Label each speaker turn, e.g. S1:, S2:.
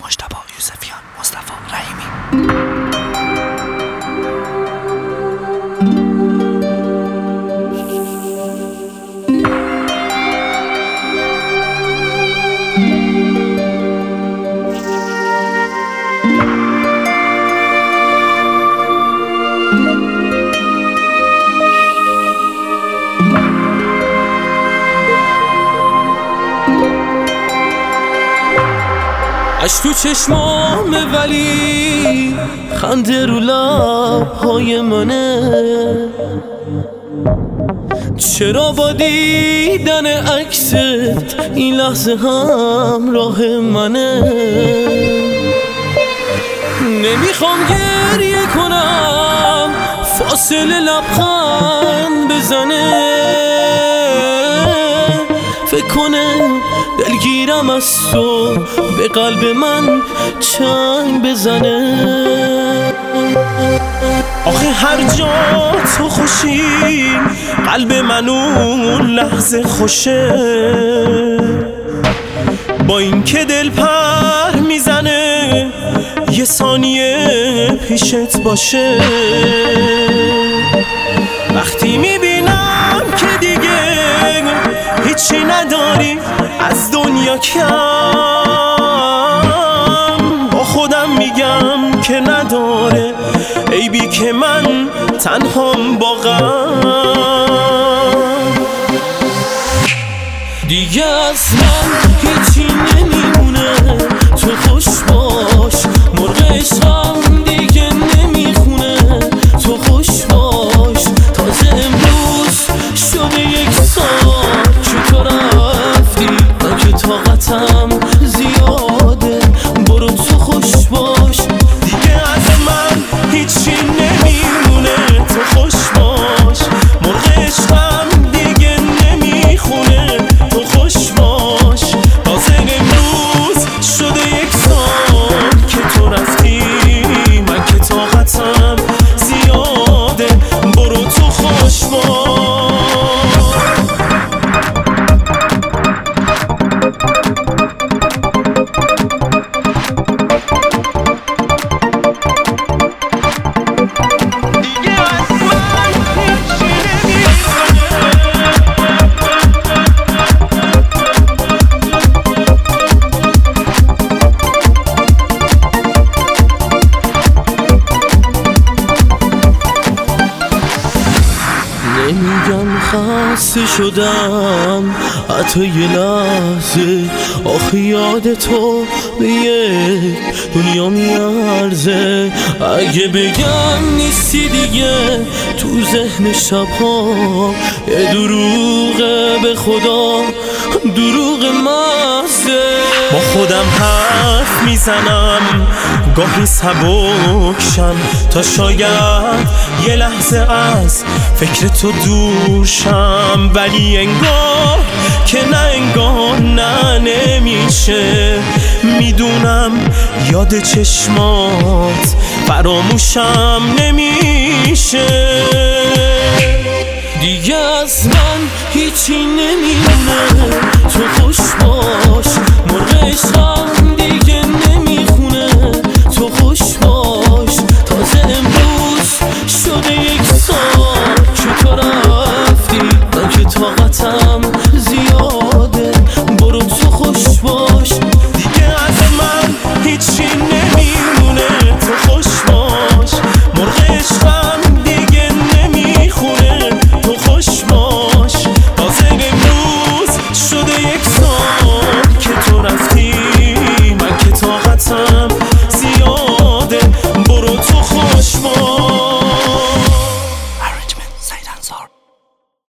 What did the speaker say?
S1: مجتبی یوسفیان، مصطفی رحیمی.
S2: اش تو چشمام ولی خنده رو لب‌های منه، چرا با دیدن عکست این لحظه همراه منه. نمیخوام گریه کنم فاصله لبخند بزنه، فکر کنه دلگیرم از تو به قلب من چنگ بزنه.
S3: آخه هر جا تو خوشی قلب من اون لحظه خوشه، با این که دل پر میزنه یه ثانیه پیشت باشه. وقتی میبینم که دیگه هیچی نداری از دنیا کم، با خودم میگم که نداره عیبی که من تنهام با غم.
S2: دیگه از من هیچی نمیمونه، تو خوش باش مرغ عشقم دیگه نمیخونه. تو خوش باش تازه امروز شده یک سال که تو رفتی، من که طاقتم زیاده، برو تو خوش باش.
S3: دیگه از من هیچی نمیمونه، تو خوش باش مرغ عشقم دیگه نمیخونه. تو خوش باش تازه امروز شده یک سال که تو رفتی، من که طاقتم زیاده، برو تو خوش باش.
S2: نمیگم خسته شدم حتی یه لحظه، آخه یاد تو به یک دنیا میارزه. اگه بگم نیستی دیگه تو ذهن شبها یه دروغه، به خدا دروغ محضه.
S3: با خودم حرف میزنم گاهی سبکشم تا شاید یه لحظه از فکر تو دور شم، ولی انگار که نه انگار نه نمیشه. میدونم یاد چشمات فراموشم نمیشه.
S2: دیگه از من هیچی نمیمونه، تو خوش باش مرغ عشقم